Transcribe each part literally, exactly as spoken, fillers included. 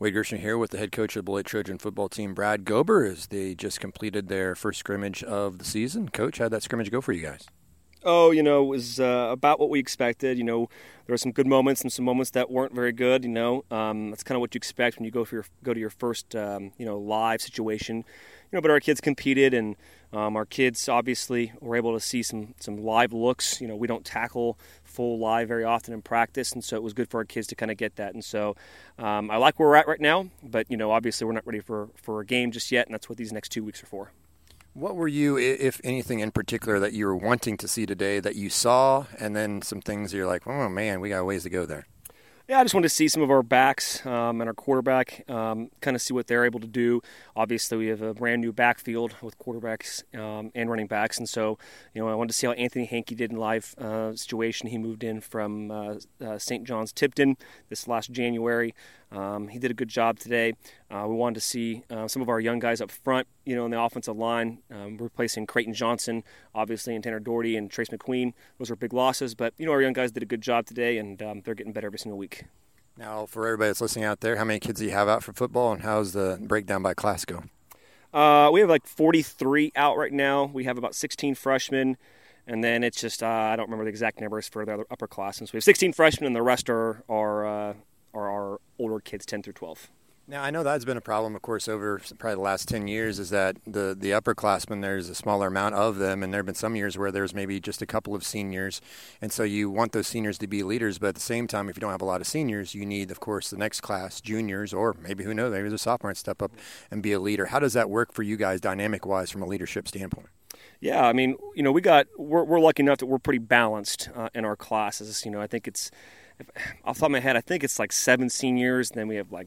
Wade Gershon here with the head coach of the Beloit Trojan football team, Brad Gober, as they just completed their first scrimmage of the season. Coach, how'd that scrimmage go for you guys? Oh, you know, it was uh, about what we expected. You know, there were some good moments and some moments that weren't very good. You know, um, that's kind of what you expect when you go for your go to your first, um, you know, live situation. You know, but our kids competed, and um, our kids obviously were able to see some some live looks. You know, we don't tackle full live very often in practice, and so it was good for our kids to kind of get that. And so um, I like where we're at right now, but you know, obviously we're not ready for for a game just yet, and that's what these next two weeks are for. What were you, if anything in particular, that you were wanting to see today that you saw, and then some things you're like, oh man, we got a ways to go there? Yeah, I just wanted to see some of our backs um, and our quarterback, um, kind of see what they're able to do. Obviously, we have a brand new backfield with quarterbacks um, and running backs, and so you know I wanted to see how Anthony Hankey did in live uh, situation. He moved in from uh, uh, Saint John's Tipton this last January. Um, he did a good job today. Uh, we wanted to see uh, some of our young guys up front, you know, in the offensive line, um, replacing Creighton Johnson, obviously, and Tanner Doherty and Trace McQueen. Those were big losses, but, you know, our young guys did a good job today, and um, they're getting better every single week. Now, for everybody that's listening out there, how many kids do you have out for football, and how's the breakdown by class go? Uh, we have like forty-three out right now. We have about sixteen freshmen. And then it's just, uh, I don't remember the exact numbers for the other upperclassmen. So we have sixteen freshmen, and the rest are, are uh, are our older kids, ten through twelve. Now, I know that's been a problem, of course, over probably the last ten years, is that the, the upperclassmen, there's a smaller amount of them, and there have been some years where there's maybe just a couple of seniors, and so you want those seniors to be leaders, but at the same time, if you don't have a lot of seniors, you need, of course, the next class, juniors, or maybe, who knows, maybe the sophomore and step up and be a leader. How does that work for you guys dynamic-wise from a leadership standpoint? Yeah, I mean, you know, we got, we're, we're lucky enough that we're pretty balanced uh, in our classes. You know, I think it's, if, off the top of my head, I think it's like seven seniors, and then we have like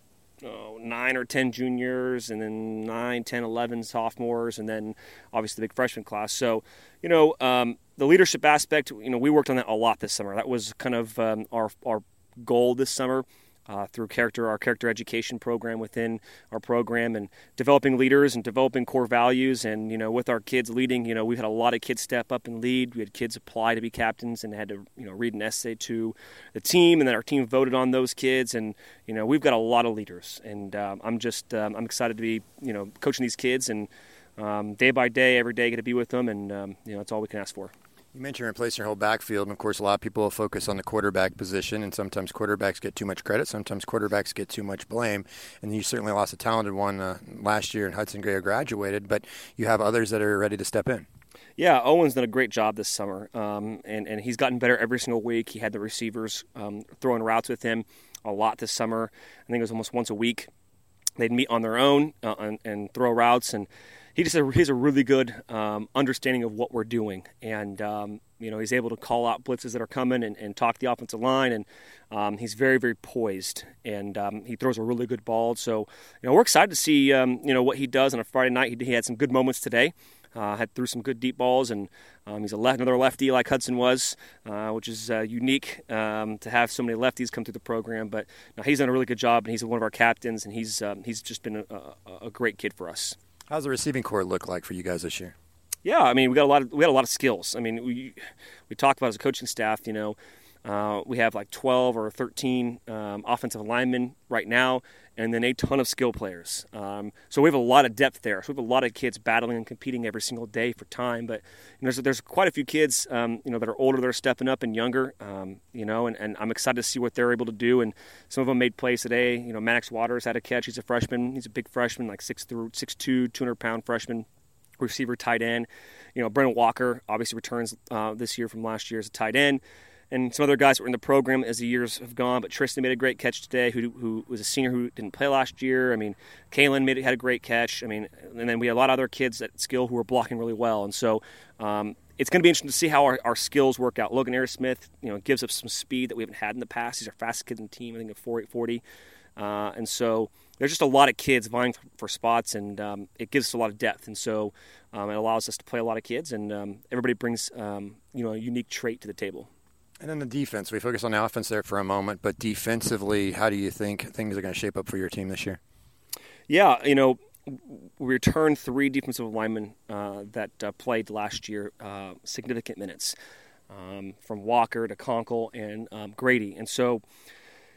oh, nine or ten juniors, and then nine, ten, eleven sophomores, and then obviously the big freshman class. So, you know, um, the leadership aspect, you know, we worked on that a lot this summer. That was kind of um, our our goal this summer. Uh, through character, our character education program within our program, and developing leaders and developing core values. And, you know, with our kids leading, you know, we've had a lot of kids step up and lead. We had kids apply to be captains and had to, you know, read an essay to the team, and then our team voted on those kids. And, you know, we've got a lot of leaders, and um, I'm just, um, I'm excited to be, you know, coaching these kids, and um, day by day, every day, get to be with them. And, um, you know, that's all we can ask for. You mentioned replacing your whole backfield, and of course a lot of people will focus on the quarterback position, and sometimes quarterbacks get too much credit, sometimes quarterbacks get too much blame, and you certainly lost a talented one uh, last year, and Hudson Gray graduated, but you have others that are ready to step in. Yeah, Owen's done a great job this summer, um, and, and he's gotten better every single week. He had the receivers um, throwing routes with him a lot this summer. I think it was almost once a week. They'd meet on their own uh, and, and throw routes, and he just he has a really good um, understanding of what we're doing, and um, you know, he's able to call out blitzes that are coming and, and talk the offensive line, and um, he's very, very poised, and um, he throws a really good ball. So, you know, we're excited to see um, you know what he does on a Friday night. He, he had some good moments today. Uh, had threw some good deep balls, and um, he's a left, another lefty like Hudson was, uh, which is uh, unique um, to have so many lefties come through the program. But no, he's done a really good job, and he's one of our captains, and he's um, he's just been a, a, a great kid for us. How's the receiving corps look like for you guys this year? Yeah, I mean, we got a lot of we got a lot of skills. I mean, we we talked about as a coaching staff, you know, uh, we have like twelve or thirteen um, offensive linemen right now, and then a ton of skill players. Um, so we have a lot of depth there. So we have a lot of kids battling and competing every single day for time. But you know, there's there's quite a few kids, um, you know, that are older, that are stepping up, and younger, um, you know, and, and I'm excited to see what they're able to do. And some of them made plays today. You know, Maddox Waters had a catch. He's a freshman. He's a big freshman, like six through six two, two hundred pound freshman. Receiver, tight end. You know, Brennan Walker obviously returns uh, this year from last year as a tight end. And some other guys were in the program as the years have gone, but Tristan made a great catch today, who who was a senior who didn't play last year. I mean, Kalen made had a great catch. I mean, and then we had a lot of other kids at skill who were blocking really well. And so um, it's going to be interesting to see how our, our skills work out. Logan Airasmith, you know, gives us some speed that we haven't had in the past. He's our fastest kid in the team, I think at four eight forty. Uh, and so there's just a lot of kids vying for, for spots, and um, it gives us a lot of depth. And so um, it allows us to play a lot of kids, and um, everybody brings um, you know a unique trait to the table. And then the defense. We focus on the offense there for a moment, but defensively, how do you think things are going to shape up for your team this year? Yeah, you know, we returned three defensive linemen uh, that uh, played last year uh, significant minutes, um, from Walker to Conkle and um, Grady. And so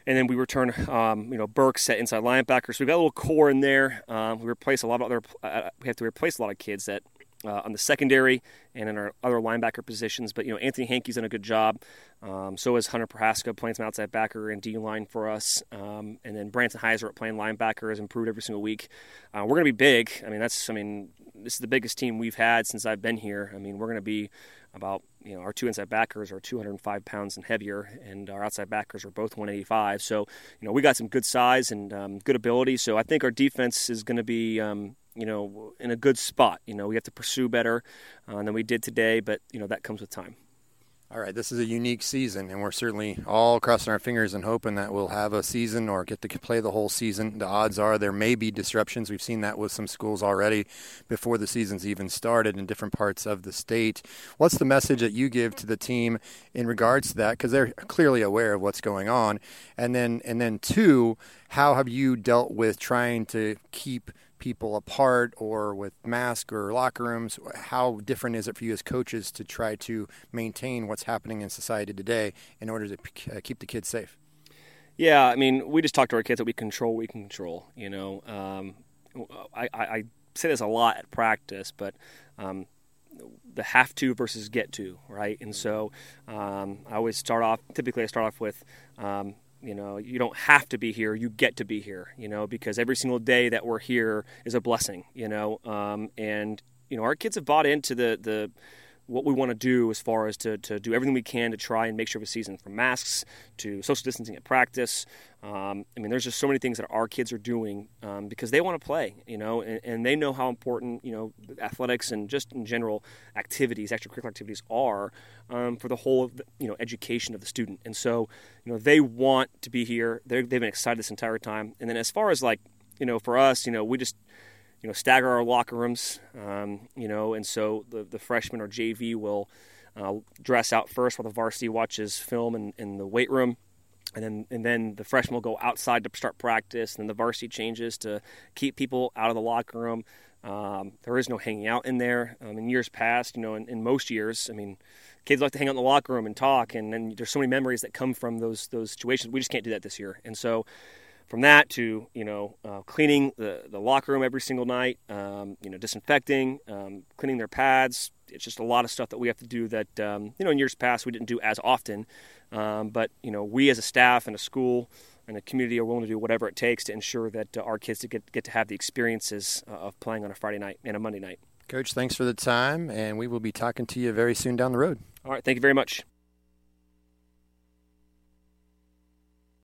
And then we return, um, you know, Burks at inside linebacker. So we've got a little core in there. Um, we replace a lot of other. Uh, we have to replace a lot of kids that uh, on the secondary and in our other linebacker positions. But you know, Anthony Hankey's done a good job. Um, so is Hunter Prohaska playing some outside backer and D line for us. Um, and then Branson Heiser at playing linebacker has improved every single week. Uh, we're going to be big. I mean, that's. I mean, this is the biggest team we've had since I've been here. I mean, we're going to be about, you know, our two inside backers are two hundred five pounds and heavier, and our outside backers are both one eighty-five. So, you know, we got some good size and um, good ability. So I think our defense is going to be, um, you know, in a good spot. You know, we have to pursue better uh, than we did today, but, you know, that comes with time. All right, this is a unique season, and we're certainly all crossing our fingers and hoping that we'll have a season or get to play the whole season. The odds are there may be disruptions. We've seen that with some schools already before the season's even started in different parts of the state. What's the message that you give to the team in regards to that? Because they're clearly aware of what's going on. And then, and then two, how have you dealt with trying to keep people apart or with masks or locker rooms? How different is it for you as coaches to try to maintain what's happening in society today in order to p- keep the kids safe? Yeah, I mean, we just talk to our kids that we control what we can control. You know, um, I, I, I say this a lot at practice, but um, the have to versus get to, right? And so um, I always start off, typically I start off with, um, you know, you don't have to be here, you get to be here, you know, because every single day that we're here is a blessing, you know, um, and, you know, our kids have bought into the, the what we want to do as far as to, to do everything we can to try and make sure we season, from masks to social distancing at practice. Um, I mean, there's just so many things that our kids are doing um, because they want to play, you know, and, and they know how important, you know, athletics and just in general activities, extracurricular activities are um, for the whole of the, you know, education of the student. And so, you know, they want to be here. They're, they've been excited this entire time. And then as far as like, you know, for us, you know, we just, you know, stagger our locker rooms, um, you know, and so the, the freshman or J V will uh, dress out first while the varsity watches film in, in the weight room. And then and then the freshman will go outside to start practice, and then the varsity changes to keep people out of the locker room. Um, there is no hanging out in there. Um, in years past, you know, in, in most years, I mean, kids like to hang out in the locker room and talk, and then there's so many memories that come from those those situations. We just can't do that this year. And so from that to, you know, uh, cleaning the, the locker room every single night, um, you know, disinfecting, um, cleaning their pads. It's just a lot of stuff that we have to do that, um, you know, in years past we didn't do as often. Um, but, you know, we as a staff and a school and a community are willing to do whatever it takes to ensure that uh, our kids to get, get to have the experiences uh, of playing on a Friday night and a Monday night. Coach, thanks for the time, and we will be talking to you very soon down the road. All right, thank you very much.